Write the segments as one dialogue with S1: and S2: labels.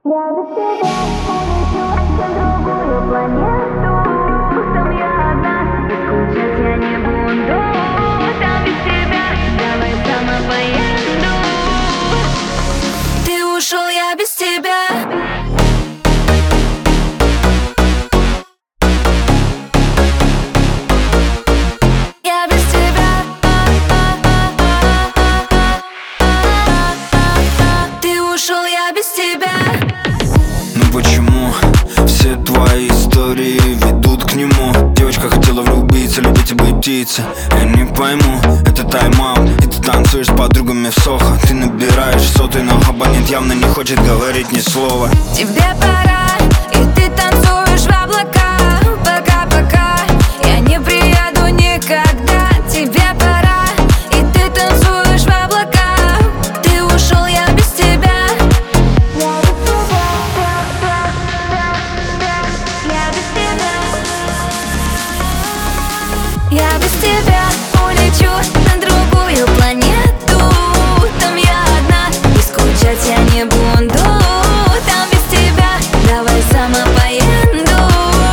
S1: Я без тебя улечу на другую планету. Там я одна, и скучать я не буду. Там без тебя, давай сама поеду.
S2: Ты ушел, я без тебя. Я без тебя. Ты ушел, я без тебя.
S3: Ну почему все твои истории ведут к нему? Девочка хотела влюбиться, любить и быть птицей. Я не пойму, это тайм-аут, и ты танцуешь с подругами в Сохо. Ты набираешь сотый, но абонент явно не хочет говорить ни слова.
S2: Тебе пора, и ты танцуешь в облака. Пока-пока, я не приеду никогда. Тебе пора, и ты танцуешь в облака. Ты ушел, я без тебя. Я без тебя улечу на другую планету. Там я одна, и скучать я не буду. Там без тебя, давай сама поеду.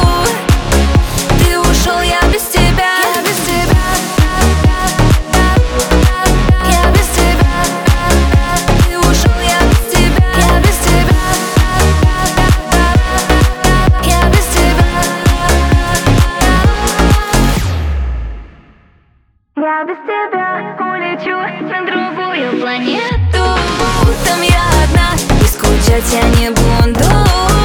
S2: Ты ушел, я без тебя. Я без тебя. Я без тебя. Ты ушел, я без тебя. Я без тебя. Я без тебя.
S1: Я без тебя улечу на другую планету.
S2: Там я одна, и скучать я не буду.